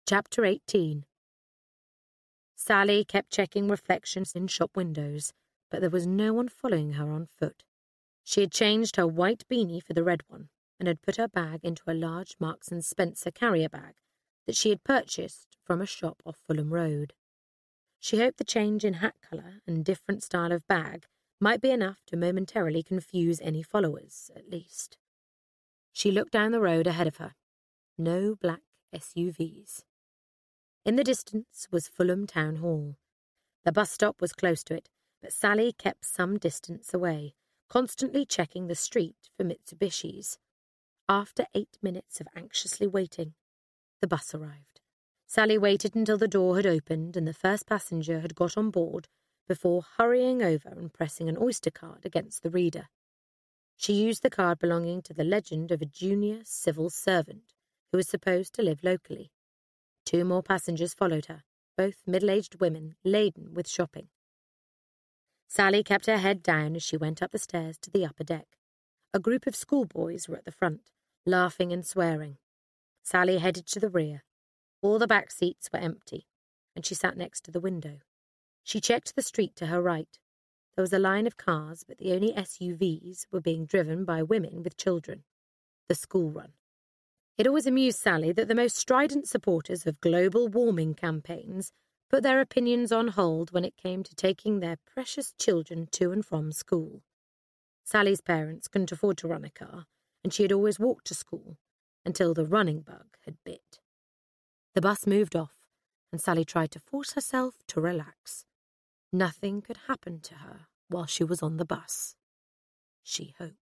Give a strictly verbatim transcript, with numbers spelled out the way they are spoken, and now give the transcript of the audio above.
Chapter eighteen. Sally kept checking reflections in shop windows, but there was no one following her on foot. She had changed her white beanie for the red one, and had put her bag into a large Marks and Spencer carrier bag that she had purchased from a shop off Fulham Road. She hoped the change in hat colour and different style of bag might be enough to momentarily confuse any followers, at least. She looked down the road ahead of her. No black S U Vs. In the distance was Fulham Town Hall. The bus stop was close to it, but Sally kept some distance away, constantly checking the street for Mitsubishis. After eight minutes of anxiously waiting, the bus arrived. Sally waited until the door had opened and the first passenger had got on board before hurrying over and pressing an Oyster card against the reader. She used the card belonging to the legend of a junior civil servant who was supposed to live locally. Two more passengers followed her, both middle-aged women laden with shopping. Sally kept her head down as she went up the stairs to the upper deck. A group of schoolboys were at the front, laughing and swearing. Sally headed to the rear. All the back seats were empty, and she sat next to the window. She checked the street to her right. There was a line of cars, but the only S U Vs were being driven by women with children. The school run. It always amused Sally that the most strident supporters of global warming campaigns put their opinions on hold when it came to taking their precious children to and from school. Sally's parents couldn't afford to run a car, and she had always walked to school until the running bug had bit. The bus moved off, and Sally tried to force herself to relax. Nothing could happen to her while she was on the bus. She hoped.